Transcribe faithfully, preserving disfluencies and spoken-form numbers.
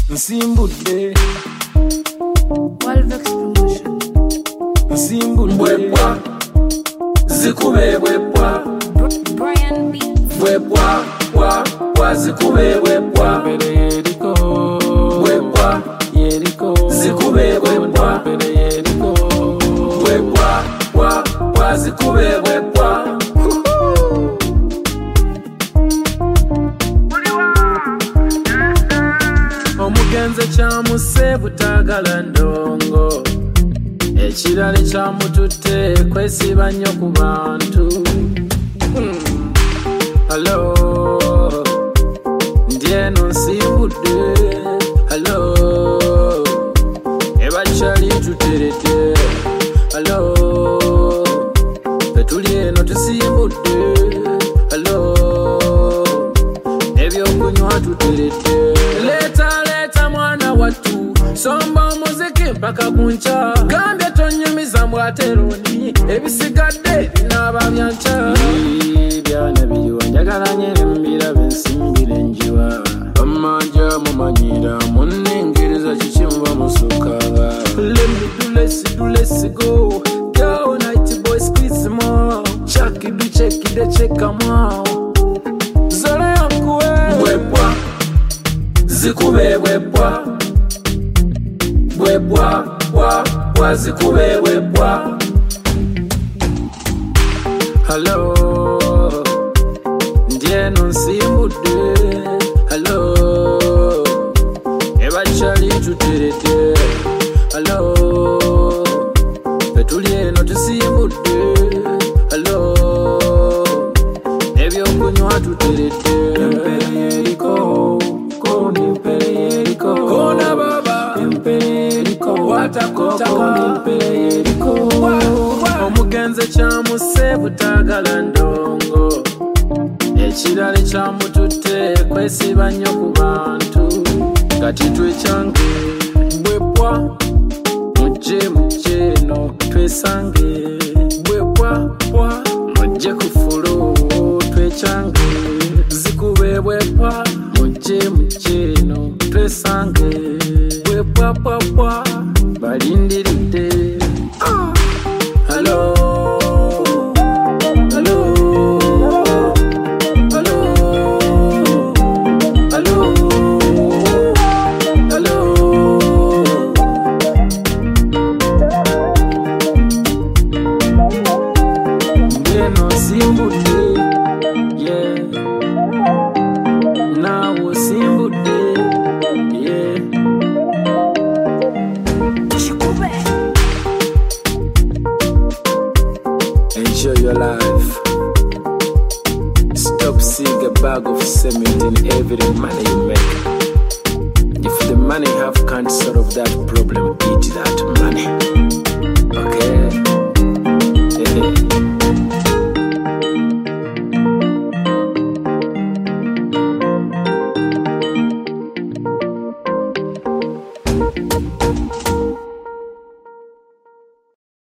Nsimbudde Walvex Promotion. Nsimbudde Bwebwa Zikube bwebwa Brian B. Bwebwa Bwa Bwa Zikube bwebwa Bere yeriko Bwebwa Yeriko Zikube bwebwa Bere yeriko Bwebwa Bwa Bwa Zikube bwebwa Omugenze kyamuse butagala ndongo ekirala kyamututte kwesiba nnyo ku bantu. hmm. Hello ndi eno nsimbudde. Hello ebakyali tuteredde. Hello petuli eno tusimbudde. Hello ebyokunywa tuteredde. Leta leta mwana watu somba muziki mpaka kuncha. Gambye tonyumiza mbwateroni ebisigadde binaba byancha. Byana biriwa njagala nyere mbirabe nsimbire njiwa. Amanja mumanyira munengereza kikimva musuka. Let me do let's do let's go. Go night boy squeeze more. Chuck it do check it de check come out. Zora yankuwe bwebwa Zikube bwebwa Bwebwa Bwa Bwa Zikube bwebwa. Hello ndi eno nsimbudde. Hello ebakyali tuteredde. Hello petuli eno tusimbudde. Hello ebyokunywa tuteredde. Empere yeriko Koni empere yeriko Kona baba empere yeriko Watakotaka empere yeriko. Omugenze kyamuse butagala ndongo ekirala kyamututte kwesiba nnyo ku bantu. Kati twekyange bwebwa mujje mujje eno twesange. Bwebwa bwa mujje ku fulo twekyange. Zikube bwebwa mujje mujje eno twesange. Bwebwa bwa bwa balindiridde. ah. Hello Hello Hello Hello Hello Ndeno simbudde. Yeah Nawo simbudde. Yeah Enjoy your life. Stop seeing a bag of cement in every money you make. If the money have can't solve that problem, eat that money. Okay?